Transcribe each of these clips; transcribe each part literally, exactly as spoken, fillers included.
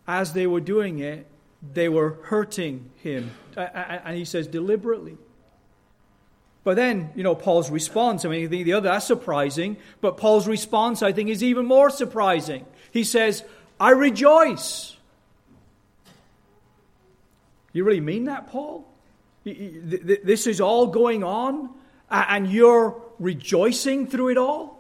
as they were doing it, they were hurting him. And he says deliberately. But then, you know, Paul's response, I mean, the other, that's surprising. But Paul's response, I think, is even more surprising. He says, I rejoice. You really mean that, Paul? This is all going on and you're rejoicing through it all?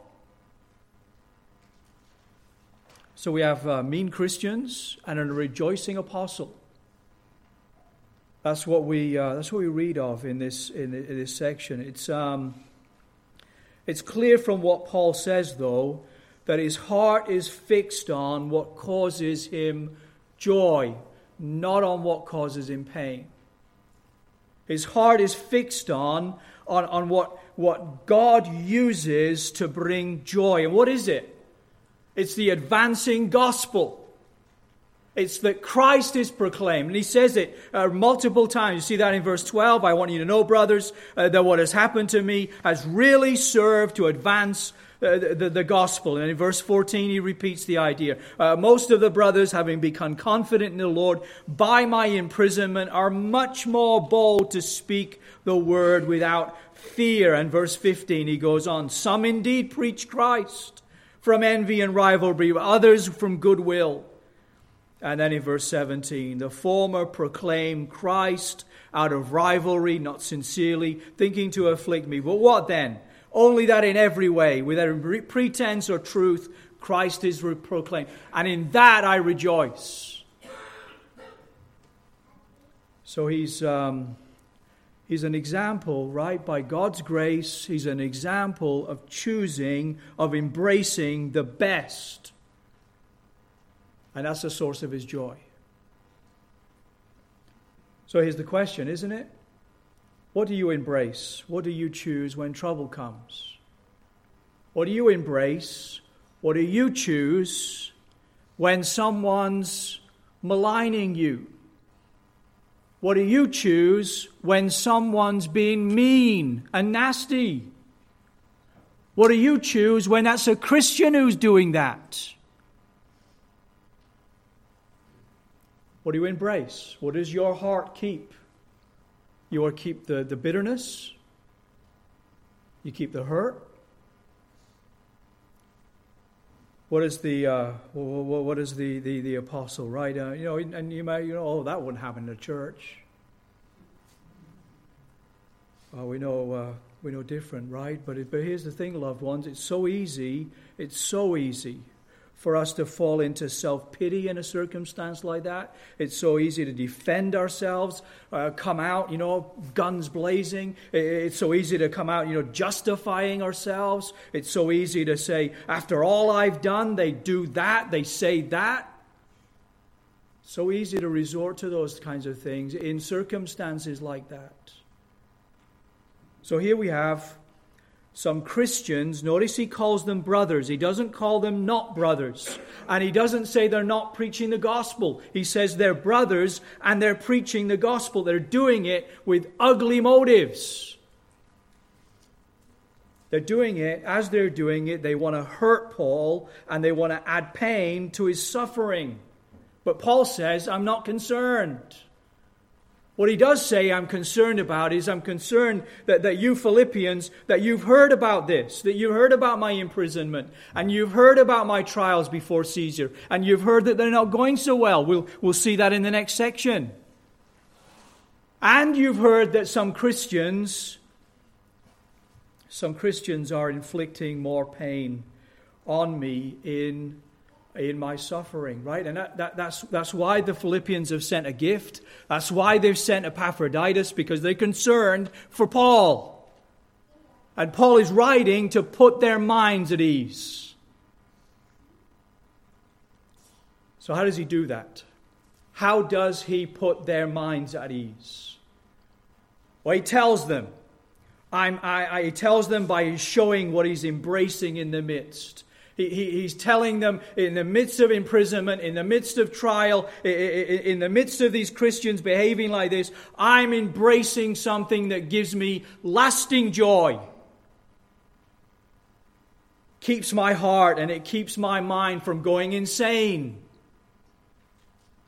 So we have uh, mean Christians and a rejoicing apostle. That's what we uh, that's what we read of in this in, in this section. It's um, it's clear from what Paul says, though, that his heart is fixed on what causes him joy, not on what causes him pain. His heart is fixed on on, on what what God uses to bring joy. And what is it? It's the advancing gospel. It's that Christ is proclaimed. And he says it uh, multiple times. You see that in verse twelve. I want you to know, brothers, uh, that what has happened to me has really served to advance uh, the, the gospel. And in verse fourteen, he repeats the idea. Uh, most of the brothers, having become confident in the Lord by my imprisonment, are much more bold to speak the word without fear. And verse fifteen, he goes on. Some indeed preach Christ from envy and rivalry, others from goodwill. And then in verse seventeen, the former proclaim Christ out of rivalry, not sincerely, thinking to afflict me. But what then? Only that in every way, without pretense or truth, Christ is proclaimed. And in that I rejoice. So he's um, he's an example, right? By God's grace, he's an example of choosing, of embracing the best. And that's the source of his joy. So here's the question, isn't it? What do you embrace? What do you choose when trouble comes? What do you embrace? What do you choose when someone's maligning you? What do you choose when someone's being mean and nasty? What do you choose when that's a Christian who's doing that? What do you embrace? What does your heart keep? You will keep the, the bitterness? You keep the hurt? What is the uh, what is the, the, the apostle, right? Uh, you know, and you might, you know, oh, that wouldn't happen in a church. Uh, we know uh, we know different, right? But it, but here's the thing, loved ones. It's so easy. It's so easy for us to fall into self-pity in a circumstance like that. It's so easy to defend ourselves, uh, come out, you know, guns blazing. It's so easy to come out, you know, justifying ourselves. It's so easy to say, after all I've done, they do that, they say that. So easy to resort to those kinds of things in circumstances like that. So here we have some Christians. Notice he calls them brothers. He doesn't call them not brothers. And he doesn't say they're not preaching the gospel. He says they're brothers and they're preaching the gospel. They're doing it with ugly motives. They're doing it, as they're doing it, they want to hurt Paul and they want to add pain to his suffering. But Paul says, I'm not concerned. What he does say I'm concerned about is I'm concerned that, that you Philippians, that you've heard about this, that you've heard about my imprisonment, and you've heard about my trials before Caesar, and you've heard that they're not going so well. We'll, we'll see that in the next section. And you've heard that some Christians, some Christians are inflicting more pain on me in in my suffering, right? And that, that, that's, that's why the Philippians have sent a gift. That's why they've sent Epaphroditus, because they're concerned for Paul. And Paul is writing to put their minds at ease. So how does he do that? How does he put their minds at ease? Well, he tells them. I'm, I, I, he tells them by showing what he's embracing in the midst. He, he, he's telling them in the midst of imprisonment, in the midst of trial, in the midst of these Christians behaving like this, I'm embracing something that gives me lasting joy. Keeps my heart and it keeps my mind from going insane.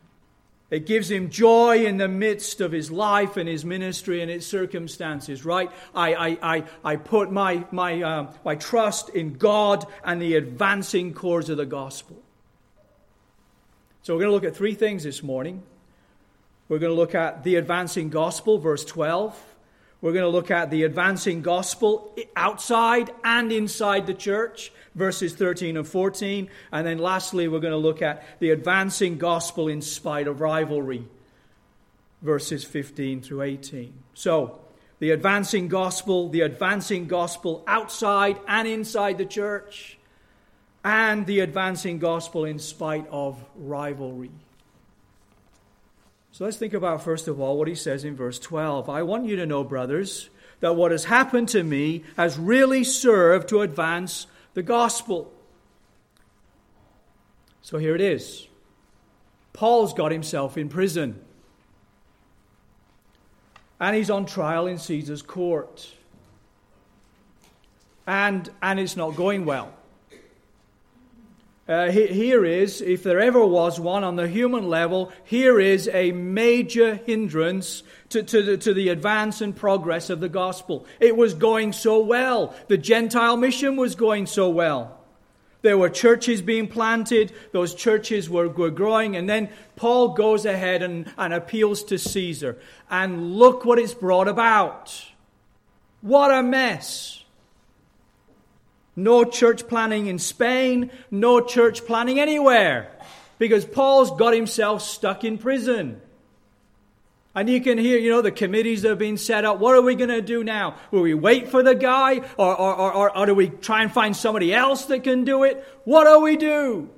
It gives him joy in the midst of his life and his ministry and its circumstances, right? I, I, I, I put my, my, um, my trust in God and the advancing cause of the gospel. So we're going to look at three things this morning. We're going to look at the advancing gospel, verse twelve. We're going to look at the advancing gospel outside and inside the church, verses thirteen and fourteen. And then lastly, we're going to look at the advancing gospel in spite of rivalry, verses fifteen through eighteen. So, the advancing gospel, the advancing gospel outside and inside the church, and the advancing gospel in spite of rivalry. So let's think about, first of all, what he says in verse twelve. I want you to know, brothers, that what has happened to me has really served to advance the gospel. So here it is. Paul's got himself in prison. And he's on trial in Caesar's court. And, and it's not going well. Uh, here is, if there ever was one on the human level, here is a major hindrance to, to, the, to the advance and progress of the gospel. It was going so well. The Gentile mission was going so well. There were churches being planted. Those churches were, were growing. And then Paul goes ahead and, and appeals to Caesar. And look what it's brought about. What a mess. No church planning in Spain, no church planning anywhere, because Paul's got himself stuck in prison. And you can hear, you know, the committees that have been set up. What are we going to do now? Will we wait for the guy, or, or, or, or do we try and find somebody else that can do it? What do we do?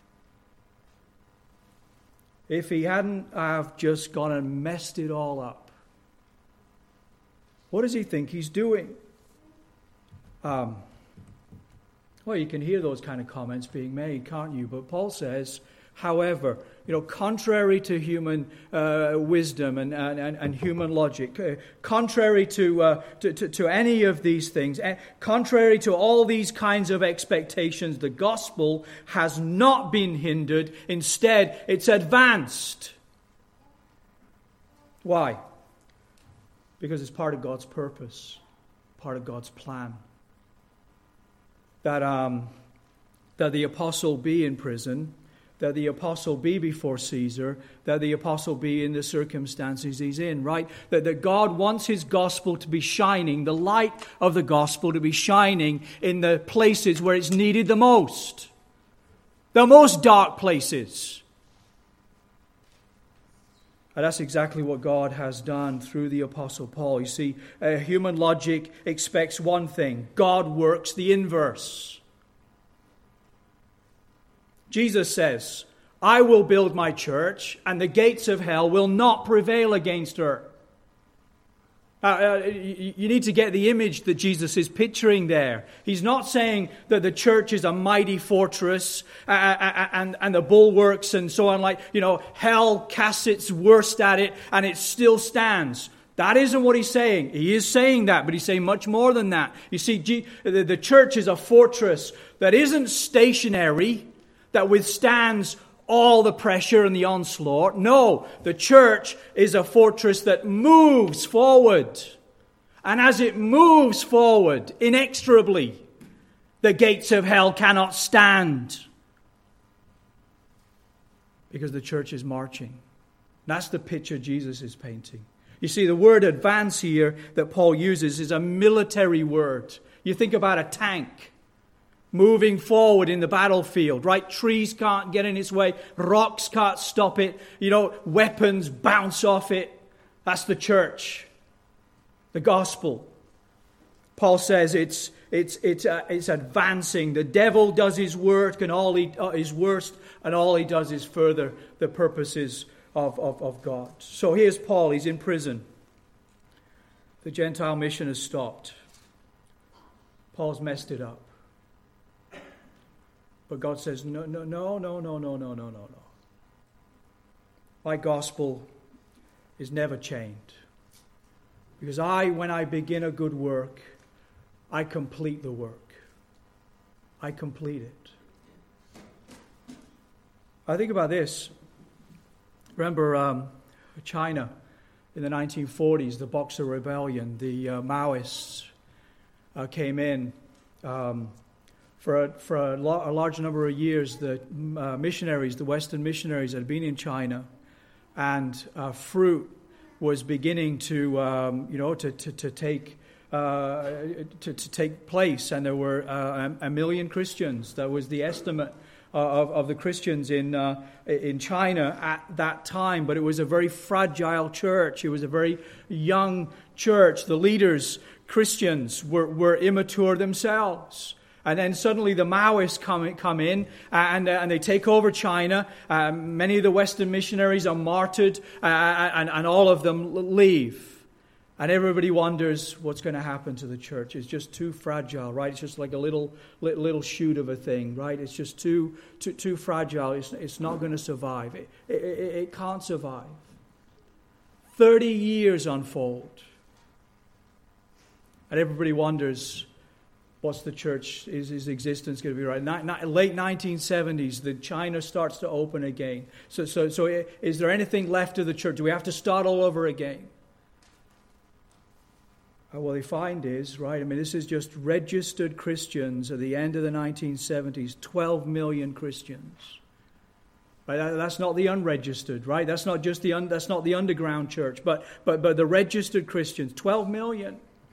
If he hadn't have just gone and messed it all up, what does he think he's doing? Um... Well, you can hear those kind of comments being made, can't you? But Paul says, however, you know, contrary to human uh, wisdom and, and, and human logic, uh, contrary to, uh, to, to, to any of these things, uh, contrary to all these kinds of expectations, the gospel has not been hindered. Instead, it's advanced. Why? Because it's part of God's purpose, part of God's plan. That um, that the apostle be in prison, that the apostle be before Caesar, that the apostle be in the circumstances he's in, right? That, that God wants his gospel to be shining, the light of the gospel to be shining in the places where it's needed the most. The most dark places. And that's exactly what God has done through the Apostle Paul. You see, uh, human logic expects one thing. God works the inverse. Jesus says, I will build my church, and the gates of hell will not prevail against her. Uh, uh, you, you need to get the image that Jesus is picturing there. He's not saying that the church is a mighty fortress uh, uh, and, and the bulwarks and so on, like, you know, hell casts its worst at it and it still stands. That isn't what he's saying. He is saying that, but he's saying much more than that. You see, G- the, the church is a fortress that isn't stationary, that withstands all the pressure and the onslaught. No, the church is a fortress that moves forward. And as it moves forward, inexorably, the gates of hell cannot stand. Because the church is marching. That's the picture Jesus is painting. You see, the word advance here that Paul uses is a military word. You think about a tank moving forward in the battlefield, right? Trees can't get in its way. Rocks can't stop it. You know, weapons bounce off it. That's the church. The gospel. Paul says it's it's it's uh, it's advancing. The devil does his work and all he uh, his worst, and all he does is further the purposes of, of, of God. So here's Paul. He's in prison. The Gentile mission has stopped. Paul's messed it up. But God says, no, no, no, no, no, no, no, no, no, no. My gospel is never chained. Because I, when I begin a good work, I complete the work. I complete it. I think about this. Remember um, China in the nineteen forties, the Boxer Rebellion, the uh, Maoists uh, came in. Um, for a, for a, lo- a large number of years, the uh, missionaries, the Western missionaries had been in China, and uh, fruit was beginning to, um, you know, to, to, to take uh, to, to take place, and there were uh, a million Christians. That was the estimate of, of the Christians in uh, in China at that time. But it was a very fragile church. It was a very young church. The leaders, Christians, were, were immature themselves. And then suddenly the Maoists come, come in and, uh, and they take over China. Uh, many of the Western missionaries are martyred uh, and, and all of them leave. And everybody wonders what's going to happen to the church. It's just too fragile, right? It's just like a little little, little shoot of a thing, right? It's just too too, too fragile. It's, it's not going to survive. It, it, it, it can't survive. Thirty years unfold. And everybody wonders, what's the church, is his existence going to be right? Ni- ni- late nineteen seventies, the China starts to open again. So, so, so is there anything left of the church? Do we have to start all over again? Uh, what they find is, right, I mean, this is just registered Christians at the end of the nineteen seventies, twelve million Christians. Right, that, that's not the unregistered, right? That's not just the un, that's not the underground church, but but but the registered Christians, twelve million.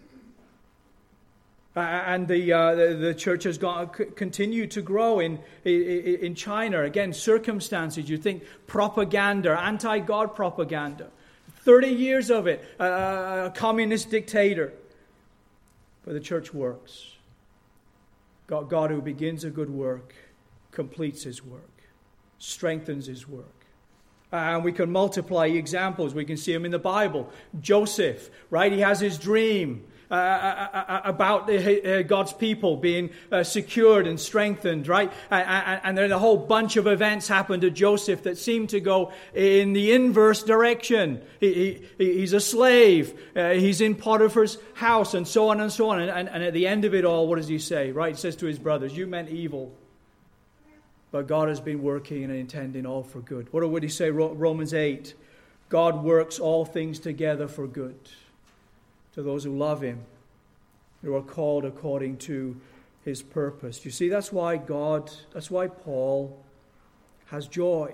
Uh, and the, uh, the the church has gone, c- continued to grow in, in in China. Again, circumstances. You think propaganda, anti-God propaganda. Thirty years of it, uh, a communist dictator. But the church works. God, God who begins a good work, completes His work, strengthens His work. Uh, and we can multiply examples. We can see them in the Bible. Joseph, right? He has his dream. Uh, about uh, God's people being uh, secured and strengthened, right? And, and then a whole bunch of events happened to Joseph that seemed to go in the inverse direction. He, he, he's a slave. Uh, he's in Potiphar's house, and so on and so on. And, and, and at the end of it all, what does he say? Right? He says to his brothers, "You meant evil, but God has been working and intending all for good." What would he say? Romans eight, God works all things together for good to those who love Him, who are called according to His purpose. You see, that's why God, that's why Paul has joy.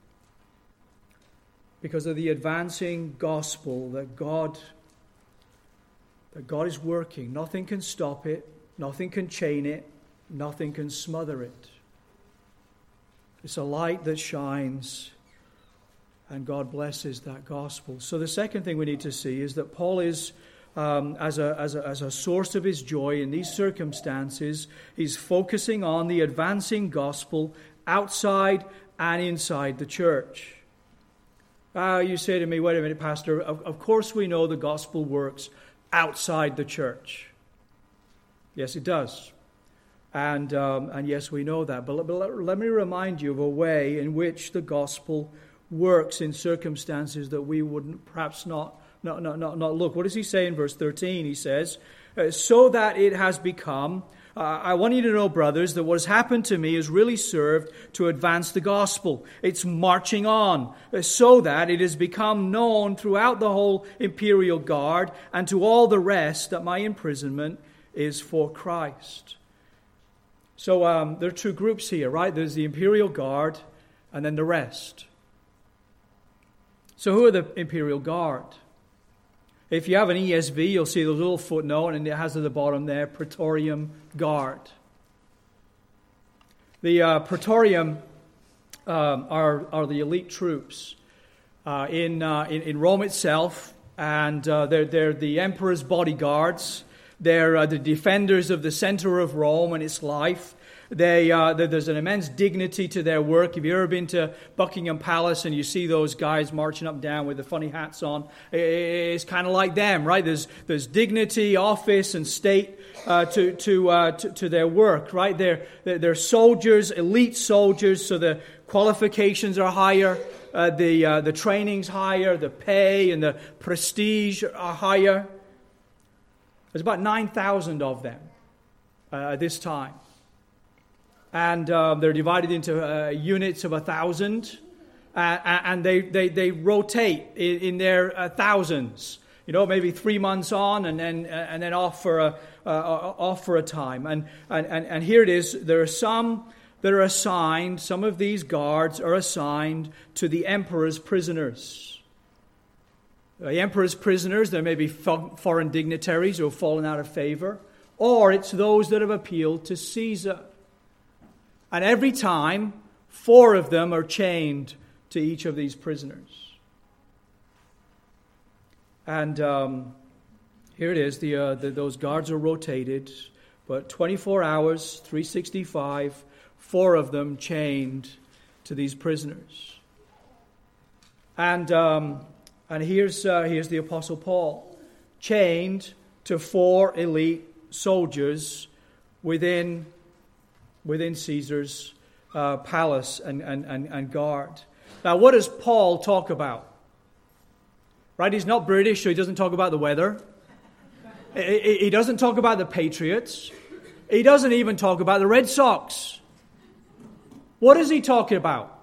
Because of the advancing gospel that God, that God is working. Nothing can stop it. Nothing can chain it. Nothing can smother it. It's a light that shines, and God blesses that gospel. So the second thing we need to see is that Paul is Um, as a, as a as a source of his joy in these circumstances, he's focusing on the advancing gospel outside and inside the church. Uh, you say to me, wait a minute, Pastor, of, of course we know the gospel works outside the church. Yes, it does. And um, and yes, we know that. But, but let, let me remind you of a way in which the gospel works in circumstances that we wouldn't perhaps not No, no, no, no. Look, what does he say in verse thirteen? He says, so that it has become, uh, I want you to know, brothers, that what has happened to me has really served to advance the gospel. It's marching on, so that it has become known throughout the whole imperial guard and to all the rest that my imprisonment is for Christ. So um, there are two groups here, right? There's the imperial guard and then the rest. So who are the imperial guard? If you have an E S V, you'll see the little footnote, and it has at the bottom there, Praetorium Guard. The uh, Praetorium um, are, are the elite troops uh, in, uh, in in Rome itself, and uh, they're, they're the emperor's bodyguards. They're uh, the defenders of the center of Rome and its life. They, uh, there's an immense dignity to their work. Have you ever been to Buckingham Palace and you see those guys marching up and down with the funny hats on? It's kind of like them, right? There's there's dignity, office, and state uh, to to, uh, to to their work, right? They're they're soldiers, elite soldiers, so the qualifications are higher, uh, the uh, the training's higher, the pay and the prestige are higher. There's about nine thousand of them uh, at this time. And uh, they're divided into uh, units of a thousand. uh, and they, they, they rotate in, in their uh, thousands. You know, maybe three months on and then uh, and then off for a uh, off for a time. And, and and and here it is. There are some that are assigned. Some of these guards are assigned to the emperor's prisoners. The emperor's prisoners. There may be foreign dignitaries who have fallen out of favor, or it's those that have appealed to Caesar. And every time, four of them are chained to each of these prisoners. And um, here it is. The, uh, the those guards are rotated, but twenty-four hours, three sixty-five, four of them chained to these prisoners. And um, and here's uh, here's the Apostle Paul, chained to four elite soldiers within within Caesar's uh, palace and, and, and, and guard. Now, what does Paul talk about? Right, he's not British, so he doesn't talk about the weather. He doesn't talk about the Patriots. He doesn't even talk about the Red Sox. What is he talking about?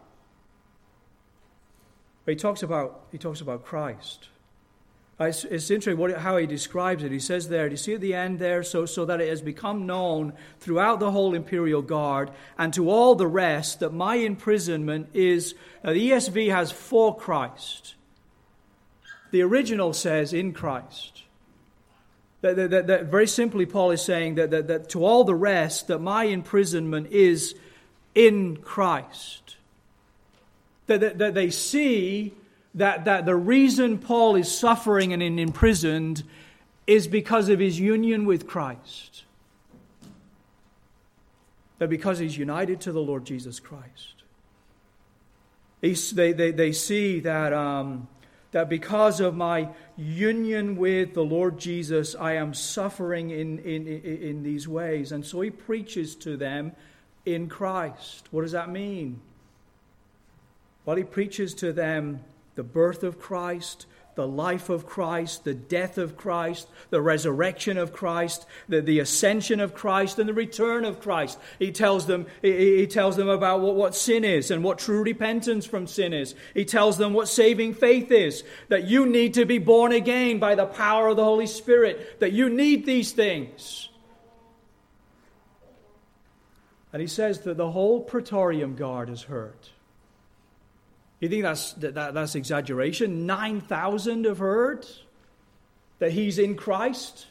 He talks about he talks about Christ. It's, it's interesting what, how he describes it. He says there, do you see at the end there, so, so that it has become known throughout the whole imperial guard and to all the rest that my imprisonment is, now the E S V has for Christ. The original says in Christ. That, that, that, that very simply Paul is saying that, that, that to all the rest that my imprisonment is in Christ. That, that, that they see that, that the reason Paul is suffering and imprisoned is because of his union with Christ. That because he's united to the Lord Jesus Christ. They, they, they see that... Um, That because of my union with the Lord Jesus, I am suffering in, in, in these ways. And so he preaches to them in Christ. What does that mean? Well, he preaches to them the birth of Christ, the life of Christ, the death of Christ, the resurrection of Christ, the, the ascension of Christ, and the return of Christ. He tells them, he, he tells them about what, what sin is and what true repentance from sin is. He tells them what saving faith is, that you need to be born again by the power of the Holy Spirit, that you need these things. And he says that the whole Praetorium Guard is hurt. You think that's that, that, that's exaggeration? nine thousand have heard that he's in Christ?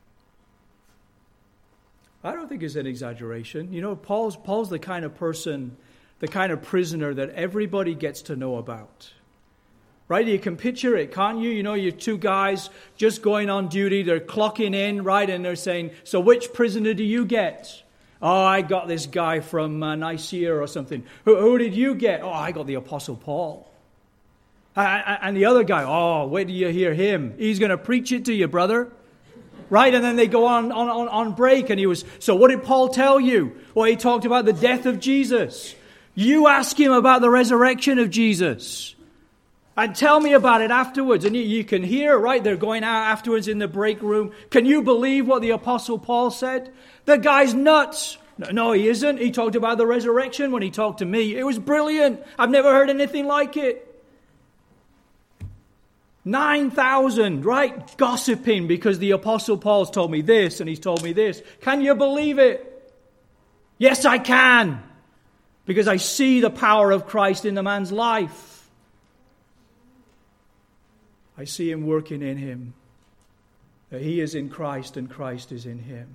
I don't think it's an exaggeration. You know, Paul's, Paul's the kind of person, the kind of prisoner that everybody gets to know about. Right? You can picture it, can't you? You know, you're two guys just going on duty. They're clocking in, right? And they're saying, so which prisoner do you get? Oh, I got this guy from uh, Nicaea or something. Who, who did you get? Oh, I got the Apostle Paul. Uh, and the other guy, oh, wait till you hear him. He's going to preach it to you, brother. Right? And then they go on, on, on, on break. And he was, so what did Paul tell you? Well, he talked about the death of Jesus. You ask him about the resurrection of Jesus. And tell me about it afterwards. And you, you can hear, right, they're going out afterwards in the break room. Can you believe what the Apostle Paul said? The guy's nuts. No, no, he isn't. He talked about the resurrection when he talked to me. It was brilliant. I've never heard anything like it. nine thousand, right, gossiping because the Apostle Paul's told me this and he's told me this. Can you believe it? Yes, I can. Because I see the power of Christ in the man's life. I see him working in him. That he is in Christ and Christ is in him.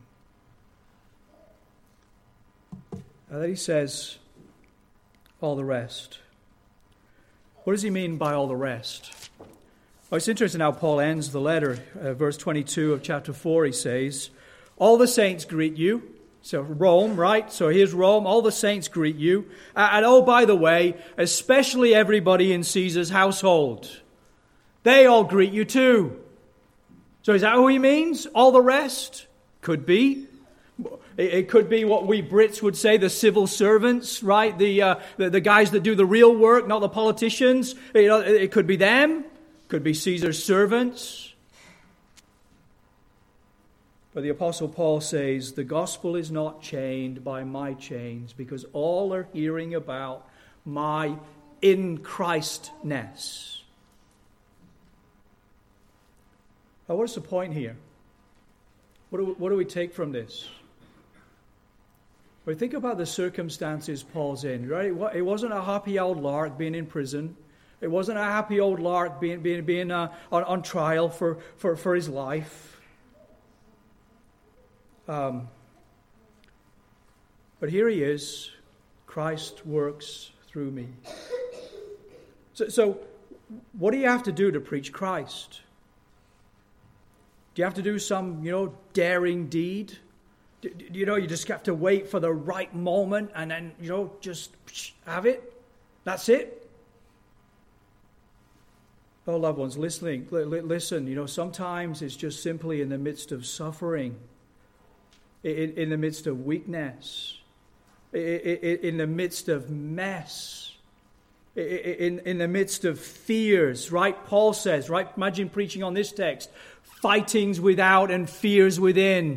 And then he says, all the rest. What does he mean by all the rest? Well, it's interesting how Paul ends the letter. Uh, verse twenty-two of chapter four, he says, all the saints greet you. So Rome, right? So here's Rome. All the saints greet you. Uh, and oh, by the way, especially everybody in Caesar's household. They all greet you too. So is that who he means? All the rest? Could be. It could be what we Brits would say, the civil servants, right? The uh, the, the guys that do the real work, not the politicians. You know, it could be them. Could be Caesar's servants. But the Apostle Paul says, the gospel is not chained by my chains, because all are hearing about my in Christness. Now, what is the point here? What do we, what do we take from this? Well, think about the circumstances Paul's in, right? It wasn't a happy old lark being in prison. It wasn't a happy old lark being being being uh, on, on trial for, for, for his life. Um, but here he is. Christ works through me. So, so, what do you have to do to preach Christ? Do you have to do some, you know, daring deed? Do, do you know, you just have to wait for the right moment and then, you know, just have it? That's it? Oh, loved ones, listening, listen, you know, sometimes it's just simply in the midst of suffering, in, in the midst of weakness, in the midst of mess, in, in the midst of fears, right? Paul says, right? Imagine preaching on this text, fightings without and fears within.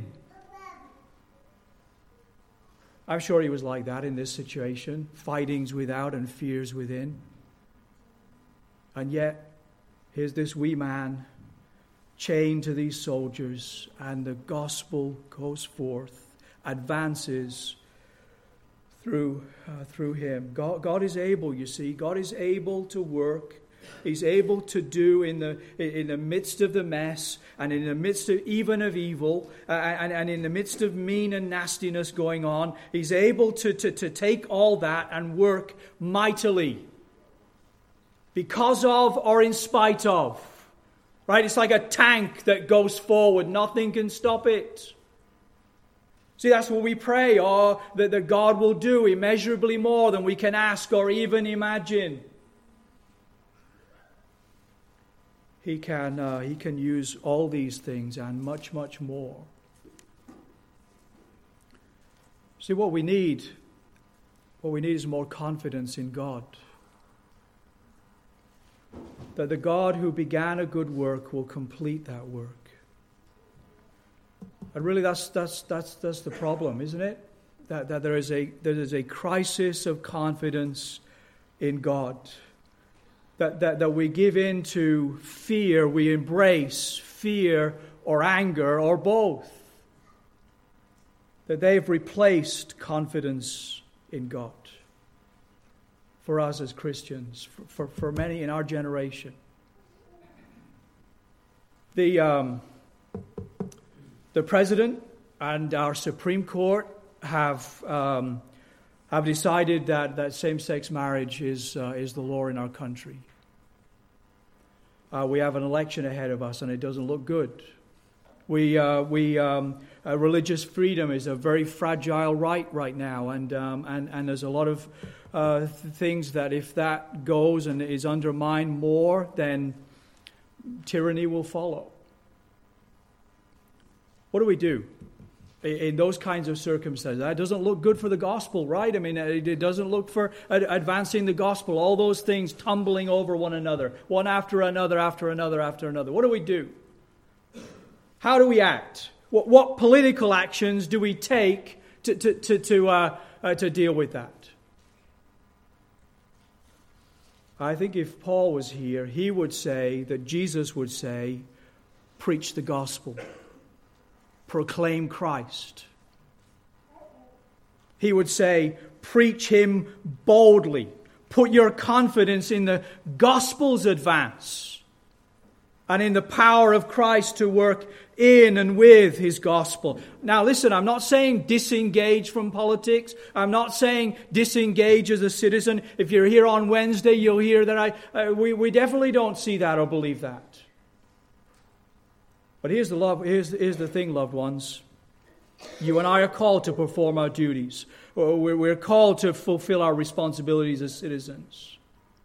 I'm sure he was like that in this situation, fightings without and fears within. And yet, here's this wee man chained to these soldiers, and the gospel goes forth, advances through uh, through him. God, God is able, you see. God is able to work. He's able to do in the in the midst of the mess, and in the midst of even of evil, uh, and, and in the midst of mean and nastiness going on. He's able to, to, to take all that and work mightily. Because of or in spite of. Right? It's like a tank that goes forward. Nothing can stop it. See, that's what we pray, or that, that God will do immeasurably more than we can ask or even imagine. He can, uh, he can use all these things and much, much more. See, what we need, what we need is more confidence in God. That the God who began a good work will complete that work. And really that's that's that's that's the problem, isn't it? That that there is a there is a crisis of confidence in God. That that, that we give in to fear, we embrace fear or anger or both. That they've replaced confidence in God. For us as Christians, for, for, for many in our generation. The, um, the President and our Supreme Court have um, have decided that, that same-sex marriage is, uh, is the law in our country. Uh, we have an election ahead of us, and it doesn't look good. We, uh, we, um, uh, religious freedom is a very fragile right right now, and um, and and there's a lot of uh, things that if that goes and is undermined more, then tyranny will follow. What do we do in those kinds of circumstances? That doesn't look good for the gospel, right? I mean, it doesn't look for advancing the gospel. All those things tumbling over one another, one after another, after another, after another. What do we do? How do we act? What, what political actions do we take to to to to, uh, uh, to deal with that? I think if Paul was here, he would say that Jesus would say, preach the gospel. Proclaim Christ. He would say, preach him boldly. Put your confidence in the gospel's advance and in the power of Christ to work in and with his gospel. Now listen, I'm not saying disengage from politics. I'm not saying disengage as a citizen. If you're here on Wednesday, you'll hear that I uh, we, we definitely don't see that or believe that. But here's the love. Here's, here's the thing, loved ones. You and I are called to perform our duties. We're, we're called to fulfill our responsibilities as citizens.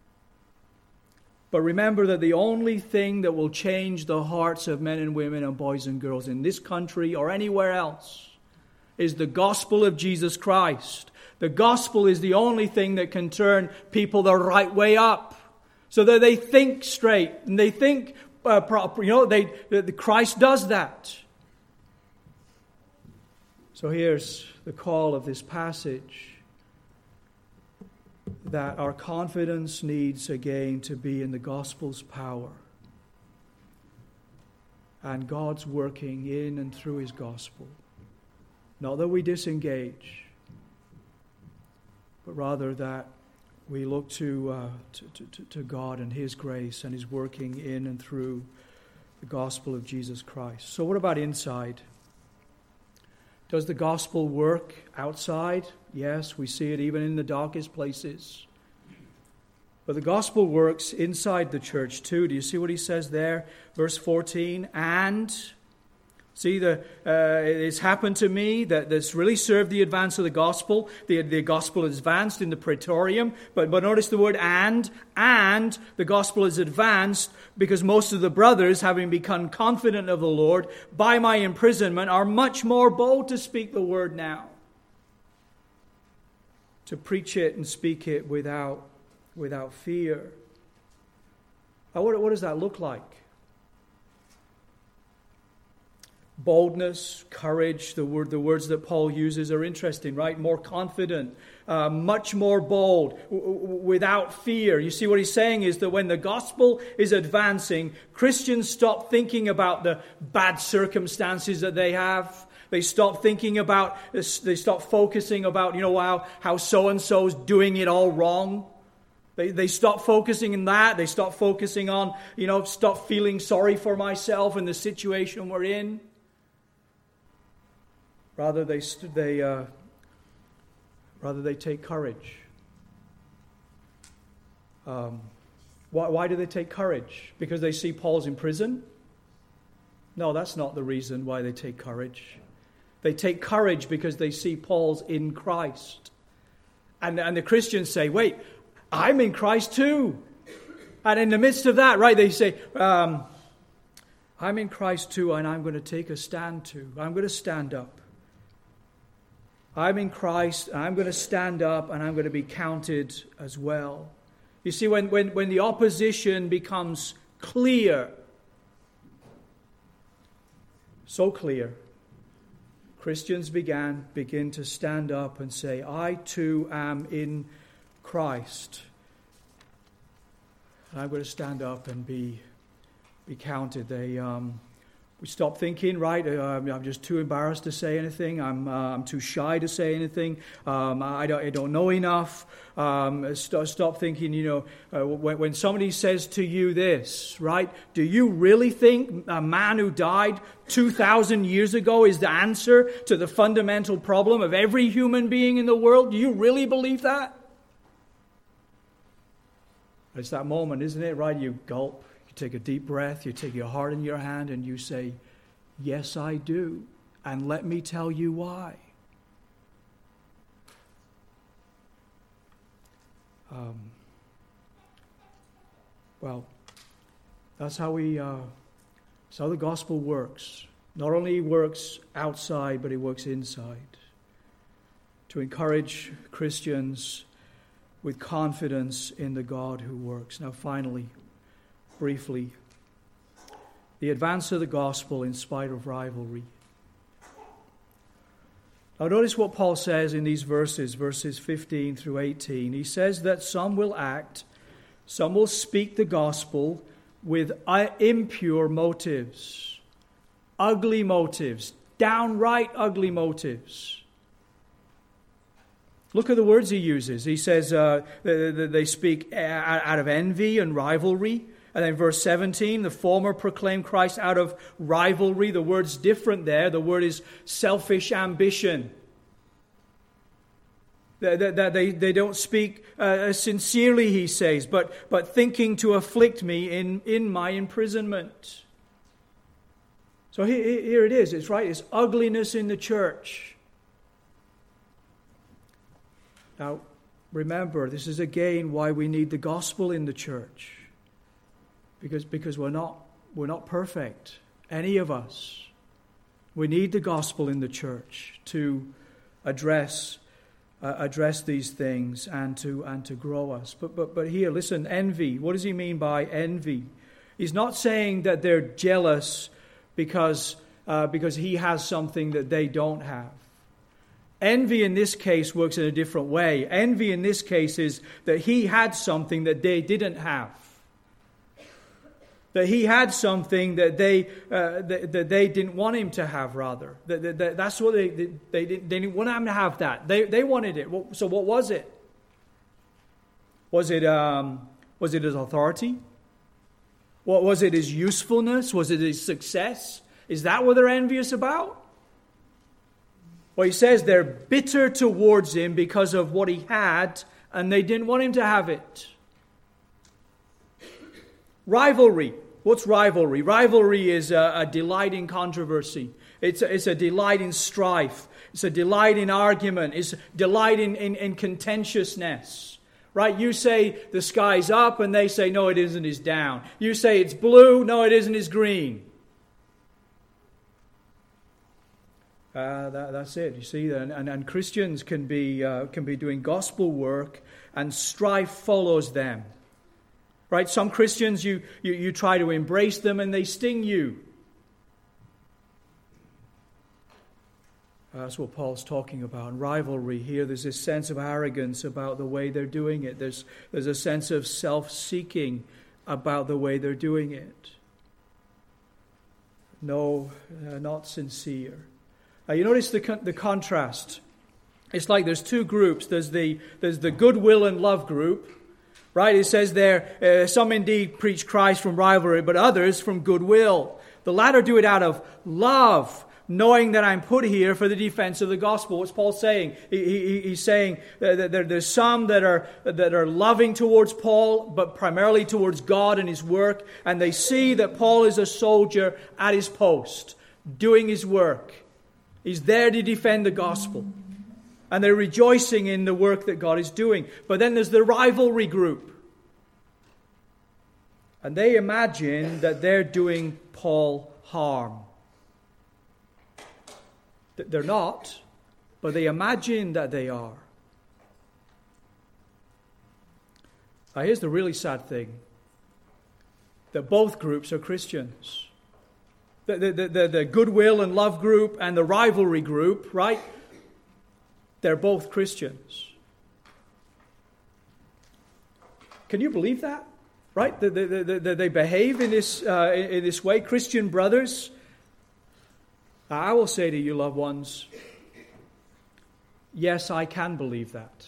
But remember that the only thing that will change the hearts of men and women and boys and girls in this country or anywhere else is the gospel of Jesus Christ. The gospel is the only thing that can turn people the right way up so that they think straight and they think uh, proper. You know, they, the, Christ does that. So here's the call of this passage. that our confidence needs again to be in the gospel's power and God's working in and through his gospel. Not that we disengage, but rather that we look to, uh, to, to, to God and his grace and his working in and through the gospel of Jesus Christ. So what about inside? Does the gospel work outside? Yes, we see it even in the darkest places. But the gospel works inside the church too. Do you see what he says there? Verse fourteen, and... See, the, uh, it's happened to me that this really served the advance of the gospel. The, the gospel is advanced in the praetorium. But, but notice the word and. And the gospel is advanced because most of the brothers, having become confident of the Lord by my imprisonment, are much more bold to speak the word now. To preach it and speak it without, without fear. Now, what, what does that look like? Boldness, courage, the word, the words that Paul uses are interesting, right? More confident, uh, much more bold, w- w- without fear. You see what he's saying is that when the gospel is advancing, Christians stop thinking about the bad circumstances that they have. They stop thinking about, they stop focusing about, you know, how, how so-and-so's doing it all wrong. They, they stop focusing on that. They stop focusing on, you know, stop feeling sorry for myself and the situation we're in. Rather, they they uh, rather they take courage. Um, why, why do they take courage? Because they see Paul's in prison? No, that's not the reason why they take courage. They take courage because they see Paul's in Christ, and and the Christians say, "Wait, I'm in Christ too." And in the midst of that, right, they say, um, "I'm in Christ too, and I'm going to take a stand too. I'm going to stand up." I'm in Christ, and I'm going to stand up, and I'm going to be counted as well. You see, when, when, when the opposition becomes clear, so clear, Christians began begin to stand up and say, I too am in Christ. And I'm going to stand up and be, be counted. They... Um, We stop thinking, right, uh, I'm just too embarrassed to say anything. I'm uh, I'm too shy to say anything. Um, I, don't, I don't know enough. Um, st- stop thinking, you know, uh, when, when somebody says to you this, right, do you really think a man who died two thousand years ago is the answer to the fundamental problem of every human being in the world? Do you really believe that? It's that moment, isn't it, right? You gulp. You take a deep breath, you take your heart in your hand, and you say, yes, I do. And let me tell you why. Um, well, that's how we, uh, that's how the gospel works. Not only works outside, but it works inside. To encourage Christians with confidence in the God who works. Now, finally, briefly, the advance of the gospel in spite of rivalry. Now notice what Paul says in these verses, verses fifteen through eighteen. He says that some will act, some will speak the gospel with impure motives, ugly motives, downright ugly motives. Look at the words he uses. He says uh, they speak out of envy and rivalry. And then verse seventeen, the former proclaim Christ out of rivalry. The word's different there. The word is selfish ambition. That they, they, they don't speak uh, sincerely, he says, but, but thinking to afflict me in, in my imprisonment. So here, here it is. It's right. It's ugliness in the church. Now, remember, this is again why we need the gospel in the church. Because, because we're not we're not perfect, any of us. We need the gospel in the church to address uh, address these things and to and to grow us. But but but here, listen, envy. What does he mean by envy? He's not saying that they're jealous because uh, because he has something that they don't have. Envy in this case works in a different way. Envy in this case is that he had something that they didn't have. That he had something that they uh, that, that they didn't want him to have, rather. That, that, that, that's what they, they, they, didn't, they didn't want him to have that. They, they wanted it. So what was it? Was it, um, was it his authority? What was it, his usefulness? Was it his success? Is that what they're envious about? Well, he says they're bitter towards him because of what he had, and they didn't want him to have it. Rivalry. What's rivalry? Rivalry is a, a delight in controversy. It's a, it's a delight in strife. It's a delight in argument. It's a delight in, in, in contentiousness. Right? You say the sky's up, and they say, no, it isn't, it's down. You say it's blue, no, it isn't, it's green. Uh, that, that's it. You see, and, and, and Christians can be uh, can be doing gospel work, and strife follows them. Right? Some Christians, you, you you try to embrace them, and they sting you. Uh, that's what Paul's talking about. And rivalry here, there's this sense of arrogance about the way they're doing it. There's there's a sense of self-seeking about the way they're doing it. No, uh, not sincere. Uh, you notice the con- the contrast. It's like there's two groups. There's the there's the goodwill and love group, right? It says there, uh, some indeed preach Christ from rivalry, but others from goodwill. The latter do it out of love, knowing that I'm put here for the defense of the gospel. What's Paul saying? He, he, he's saying that there, there's some that are that are loving towards Paul, but primarily towards God and his work, and they see that Paul is a soldier at his post, doing his work. He's there to defend the gospel. And they're rejoicing in the work that God is doing. But then there's the rivalry group. And they imagine that they're doing Paul harm. They're not, but they imagine that they are. Now, here's the really sad thing. That both groups are Christians. The, the, the, the goodwill and love group and the rivalry group, right? They're both Christians. Can you believe that? Right? They, they, they, they behave in this, uh, in this way. Christian brothers. I will say to you, loved ones, yes, I can believe that.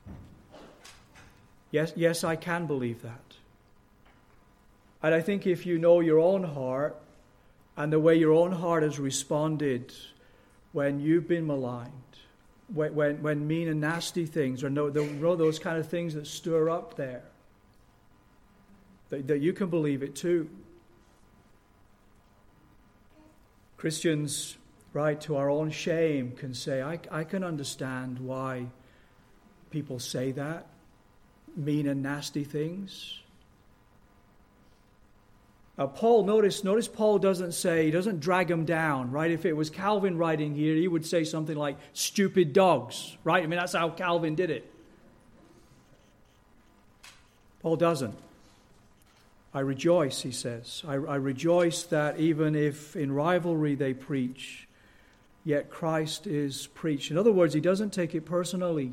Yes, yes, I can believe that. And I think if you know your own heart and the way your own heart has responded when you've been maligned, when when, when mean and nasty things, or no, the, those kind of things that stir up there, that, that you can believe it too. Christians, right, to our own shame, can say, I, I can understand why people say that, mean and nasty things. Now, Paul, notice, notice Paul doesn't say, he doesn't drag them down, right? If it was Calvin writing here, he would say something like, stupid dogs, right? I mean, that's how Calvin did it. Paul doesn't. I rejoice, he says. I, I rejoice that even if in rivalry they preach, yet Christ is preached. In other words, he doesn't take it personally.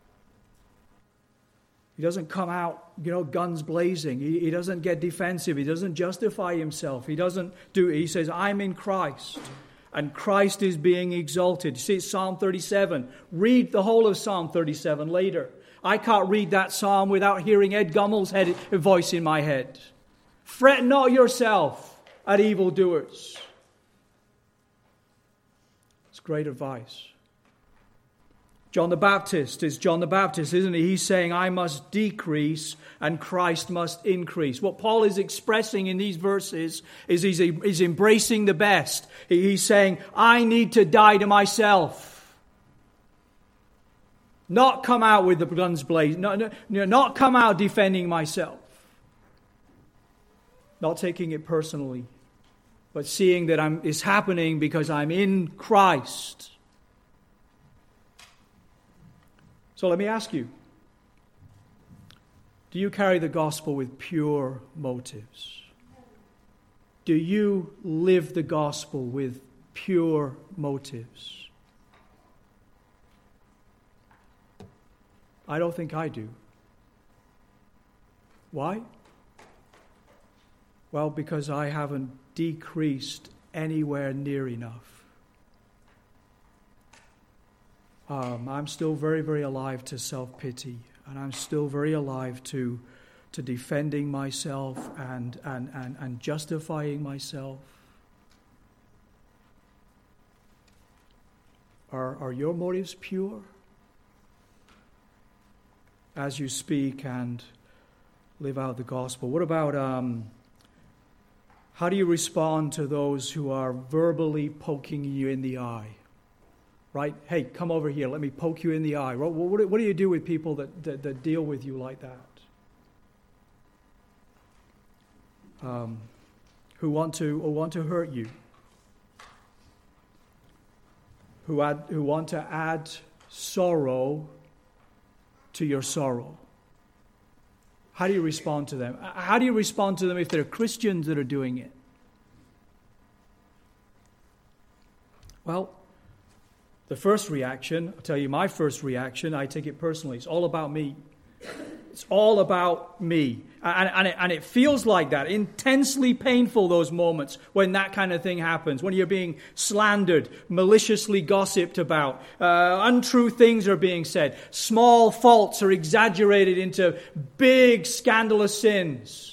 He doesn't come out, you know, guns blazing. He, he doesn't get defensive. He doesn't justify himself. He doesn't do it. He says, I'm in Christ, and Christ is being exalted. You see, it's Psalm thirty-seven. Read the whole of Psalm thirty-seven later. I can't read that psalm without hearing Ed Gummel's head, voice in my head. Fret not yourself at evildoers. It's great advice. John the Baptist is John the Baptist, isn't he? He's saying, I must decrease and Christ must increase. What Paul is expressing in these verses is he's, he's embracing the best. He's saying, I need to die to myself. Not come out with the guns blazing. Not, not come out defending myself. Not taking it personally, but seeing that I'm, it's happening because I'm in Christ. So let me ask you, do you carry the gospel with pure motives? Do you live the gospel with pure motives? I don't think I do. Why? Well, because I haven't decreased anywhere near enough. Um, I'm still very, very alive to self-pity, and I'm still very alive to, to defending myself and, and, and, and justifying myself. Are, are your motives pure as you speak and live out the gospel? What about, um, how do you respond to those who are verbally poking you in the eye? Right? Hey, come over here, let me poke you in the eye. What, what, what do you do with people that, that, that deal with you like that? Um, who want to or want to hurt you? Who, add, who want to add sorrow to your sorrow. How do you respond to them? How do you respond to them if they're Christians that are doing it? Well, the first reaction, I'll tell you my first reaction, I take it personally. It's all about me. It's all about me. And, and, it, and it feels like that, intensely painful, those moments when that kind of thing happens, when you're being slandered, maliciously gossiped about, uh, untrue things are being said, small faults are exaggerated into big scandalous sins.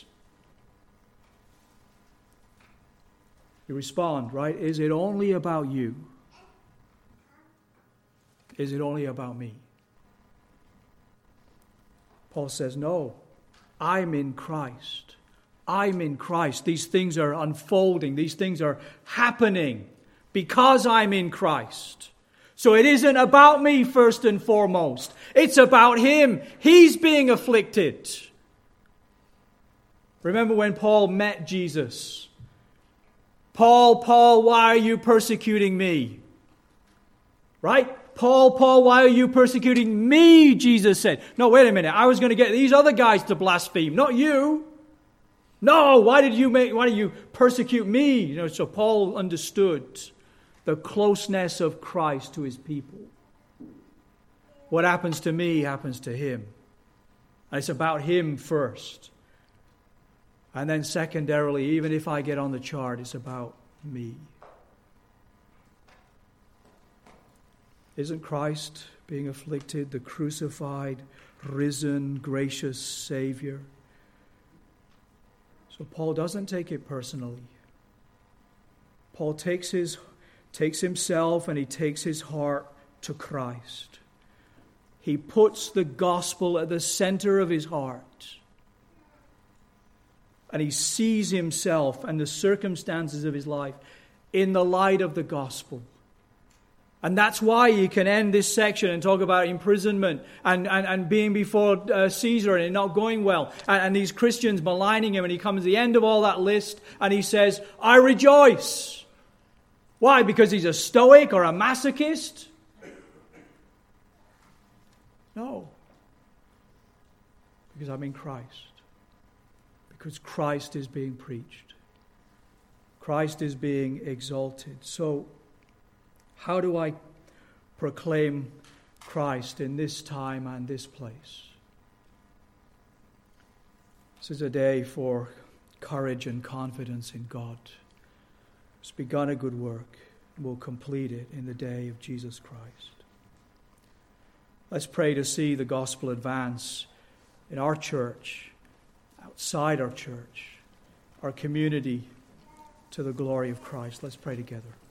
You respond, right? Is it only about you? Is it only about me? Paul says, no, I'm in Christ. I'm in Christ. These things are unfolding. These things are happening because I'm in Christ. So it isn't about me first and foremost. It's about Him. He's being afflicted. Remember when Paul met Jesus? Paul, Paul, why are you persecuting me? Right? Paul, Paul, why are you persecuting me? Jesus said. No, wait a minute. I was going to get these other guys to blaspheme, not you. No, why did you make? Why did you persecute me? You know, so Paul understood the closeness of Christ to His people. What happens to me happens to Him. And it's about Him first. And then secondarily, even if I get on the chart, it's about me. Isn't Christ being afflicted, the crucified, risen, gracious Savior? So Paul doesn't take it personally. Paul takes his takes himself and he takes his heart to Christ. He puts the gospel at the center of his heart. And he sees himself and the circumstances of his life in the light of the gospel. And that's why you can end this section and talk about imprisonment and, and, and being before uh, Caesar and it not going well. And, and these Christians maligning him. And he comes to the end of all that list and he says, I rejoice. Why? Because he's a stoic or a masochist? No. Because I'm in Christ. Because Christ is being preached. Christ is being exalted. So, how do I proclaim Christ in this time and this place? This is a day for courage and confidence in God. He's begun a good work and will complete it in the day of Jesus Christ. Let's pray to see the gospel advance in our church, outside our church, our community, to the glory of Christ. Let's pray together.